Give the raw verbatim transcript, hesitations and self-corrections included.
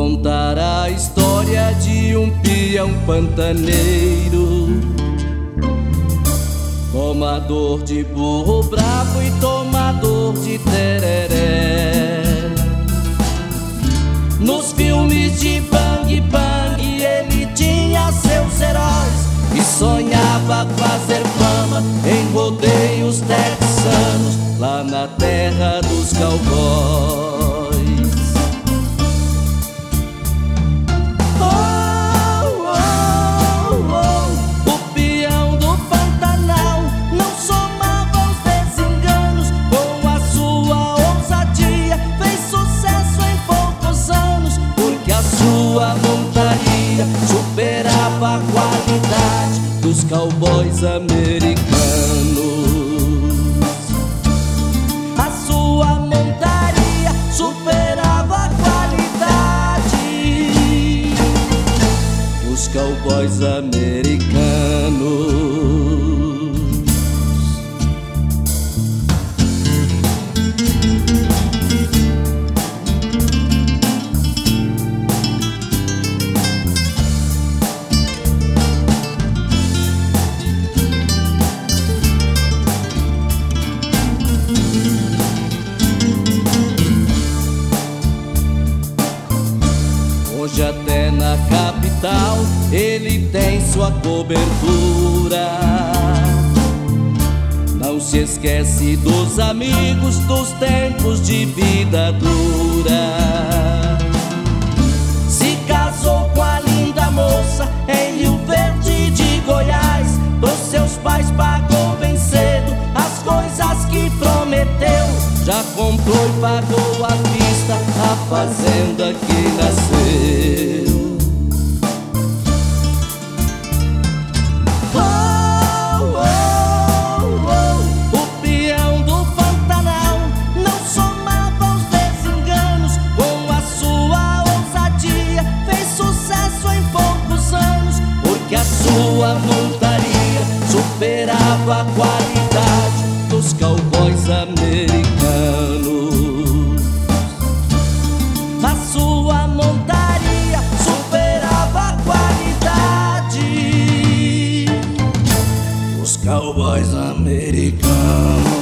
contar a história de um peão pantaneiro, tomador de burro bravo e tomador de tereré. Nos filmes de bang bang ele tinha seus heróis e sonhava fazer fama em rodeios texanos, lá na terra dos cowboys. Sua montaria superava a qualidade dos cowboys americanos. A sua montaria superava a qualidade dos cowboys americanos. Hoje até na capital ele tem sua cobertura. Não se esquece dos amigos dos tempos de vida dura. Se casou com a linda moça em Rio Verde de Goiás. Dos seus pais pagou bem cedo as coisas que prometeu. Já comprou e pagou à vista a fazenda que nasceu. Oh, oh, oh, o peão do Pantanal não somava os desenganos. Com a sua ousadia fez sucesso em poucos anos, porque a sua montaria superava a qualidade dos cowboys americanos. A sua montaria superava a qualidade dos cowboys americanos.